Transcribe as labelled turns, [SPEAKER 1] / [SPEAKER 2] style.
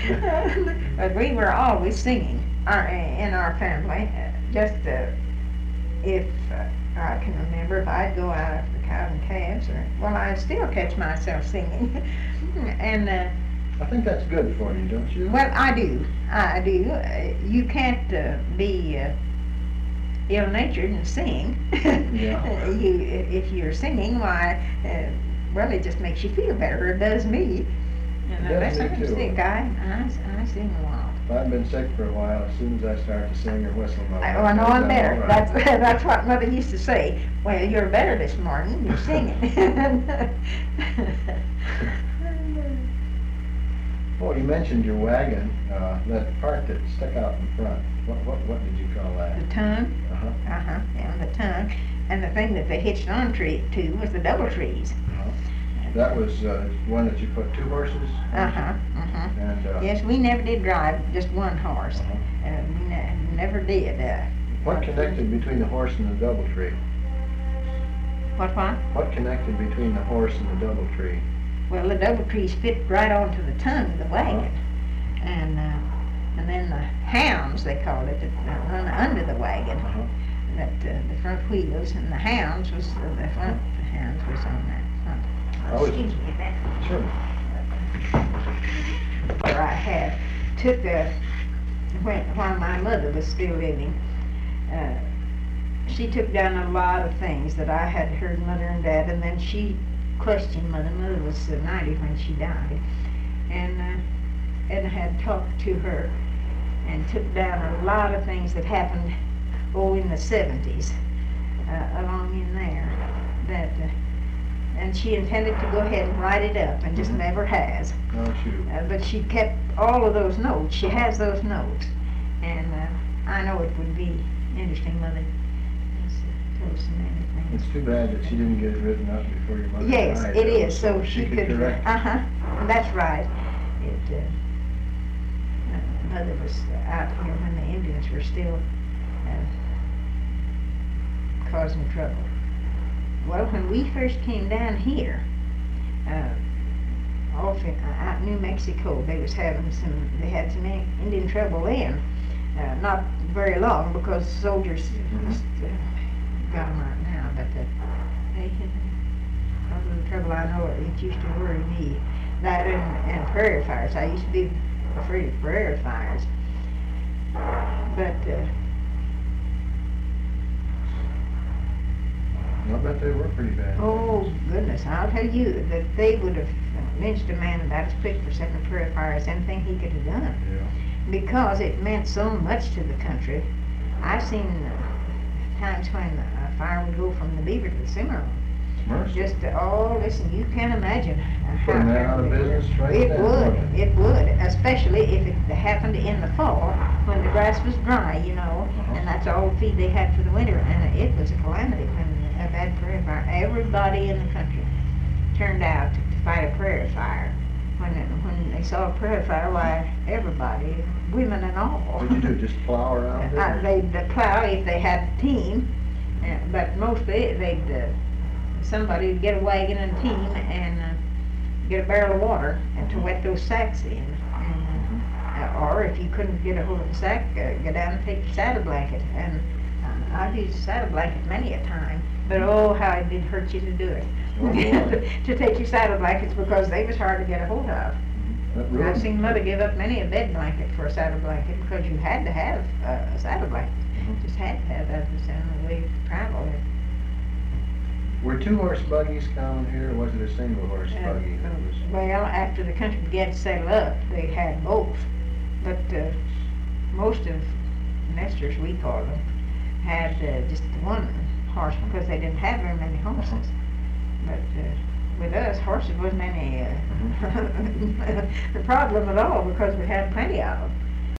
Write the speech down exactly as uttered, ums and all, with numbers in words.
[SPEAKER 1] But we were always singing our, in our family. uh, Just uh, if uh, I can remember, if I'd go out after the cow and calves, or well, I still catch myself singing. And uh,
[SPEAKER 2] I think that's good for you, don't you?
[SPEAKER 1] well, I do, I do. Uh, you can't uh, be uh, ill-natured and sing.
[SPEAKER 2] Yeah.
[SPEAKER 1] You, if you're singing, why? Uh, well, it just makes you feel better. It does me. And
[SPEAKER 2] It does
[SPEAKER 1] unless
[SPEAKER 2] me
[SPEAKER 1] I'm
[SPEAKER 2] too.
[SPEAKER 1] sick, I, I, I sing a lot.
[SPEAKER 2] If I've been sick for a while, as soon as I start to sing or whistle, my
[SPEAKER 1] I,
[SPEAKER 2] voice
[SPEAKER 1] oh, I know
[SPEAKER 2] goes
[SPEAKER 1] I'm
[SPEAKER 2] down
[SPEAKER 1] better.
[SPEAKER 2] all right.
[SPEAKER 1] That's that's what Mother used to say. Well, you're better this morning. You're singing.
[SPEAKER 2] Oh, you mentioned your wagon, uh, that part that stuck out in front. What, what, what did you call that?
[SPEAKER 1] The tongue.
[SPEAKER 2] Uh-huh.
[SPEAKER 1] Uh-huh. Yeah, the tongue. And the thing that they hitched on tree to was the double trees.
[SPEAKER 2] Uh-huh. That was, uh, one that you put two horses?
[SPEAKER 1] Uh-huh. Uh-huh.
[SPEAKER 2] And, uh,
[SPEAKER 1] Yes, we never did drive just one horse.
[SPEAKER 2] uh-huh.
[SPEAKER 1] Uh, we ne- never did. Uh,
[SPEAKER 2] What connected between the horse and the double tree?
[SPEAKER 1] what, what?
[SPEAKER 2] What connected between the horse and the double tree?
[SPEAKER 1] Well, the double trees fit right onto the tongue of the wagon. And, uh, and then the hounds, they called it, that run under the wagon.
[SPEAKER 2] Uh-huh.
[SPEAKER 1] That uh, the front wheels, and the hounds was uh, the front the hounds was on that front.
[SPEAKER 2] Oh,
[SPEAKER 1] Excuse me, that
[SPEAKER 2] Sure.
[SPEAKER 1] where I had took a when while my mother was still living. Uh, she took down a lot of things that I had heard Mother and Dad, and then she questioned Mother. Mother was uh, ninety when she died, and uh, and had talked to her and took down a lot of things that happened oh in the seventies uh, along in there that uh, and she intended to go ahead and write it up and just
[SPEAKER 2] Mhm.
[SPEAKER 1] never has.
[SPEAKER 2] Oh, shoot.
[SPEAKER 1] Uh, but she kept all of those notes. She has those notes, and uh, I know it would be interesting, Mother. It's, uh, told so many things.
[SPEAKER 2] It's too bad that she didn't get it written up before your mother
[SPEAKER 1] Yes,
[SPEAKER 2] died.
[SPEAKER 1] it
[SPEAKER 2] though,
[SPEAKER 1] is. So she could.
[SPEAKER 2] correct
[SPEAKER 1] Uh
[SPEAKER 2] it.
[SPEAKER 1] huh. That's right. It. Uh, uh, Mother was out here when the Indians were still uh, causing trouble. Well, when we first came down here, uh, off in, uh, out in New Mexico, they was having some. They had some in- Indian trouble then. Uh, not very long because soldiers
[SPEAKER 2] Mhm.
[SPEAKER 1] just uh, got them out now, but uh, they had caused the trouble. I know it, it used to worry me. That and, and prairie fires. I used to be afraid of prairie fires, but. Uh,
[SPEAKER 2] I bet they were pretty bad.
[SPEAKER 1] Oh, goodness, I'll tell you that they would have lynched a man about as quick for setting a prairie fire as anything he could have done.
[SPEAKER 2] Yeah.
[SPEAKER 1] Because it meant so much to the country. I've seen uh, times when a fire would go from the Beaver to the Cimarron.
[SPEAKER 2] Mercy.
[SPEAKER 1] Just, uh, oh, listen, you can't imagine how.
[SPEAKER 2] Put a man out of
[SPEAKER 1] terrible it
[SPEAKER 2] business
[SPEAKER 1] was.
[SPEAKER 2] right
[SPEAKER 1] It
[SPEAKER 2] then,
[SPEAKER 1] would,
[SPEAKER 2] wouldn't
[SPEAKER 1] it would, especially if it happened in the fall when the grass was dry, you know,
[SPEAKER 2] Uh-huh.
[SPEAKER 1] and that's all the feed they had for the winter, and it was a calamity when a bad prairie fire. Everybody in the country turned out to, to fight a prairie fire. When it, when they saw a prairie fire, why, everybody, women and all.
[SPEAKER 2] What'd you do, just plow around it?
[SPEAKER 1] Uh,
[SPEAKER 2] or-
[SPEAKER 1] they'd uh, plow if they had a team, uh, but mostly they'd, uh, somebody would get a wagon and team and uh, get a barrel of water and to wet those sacks in. And, uh, or if you couldn't get a hold of the sack, uh, go down and take your saddle blanket. And uh, I've used a saddle blanket many a time, but oh, how it did hurt you to do it.
[SPEAKER 2] Oh, boy.
[SPEAKER 1] To take your saddle blankets because they was hard to get a hold of.
[SPEAKER 2] That
[SPEAKER 1] I've
[SPEAKER 2] ruined-
[SPEAKER 1] seen Mother give up many a bed blanket for a saddle blanket because you had to have uh, a saddle blanket.
[SPEAKER 2] Mhm.
[SPEAKER 1] Just had to have that. It was the only way to travel.
[SPEAKER 2] Were two-horse buggies common here, or was it a single-horse
[SPEAKER 1] Uh,
[SPEAKER 2] buggy that was?
[SPEAKER 1] Well, after the country began to settle up, they had both. But uh, most of nesters, we call them, had uh, just one horse because they didn't have very many horses. But uh, with us, horses wasn't any uh, the problem at all because we had plenty of them.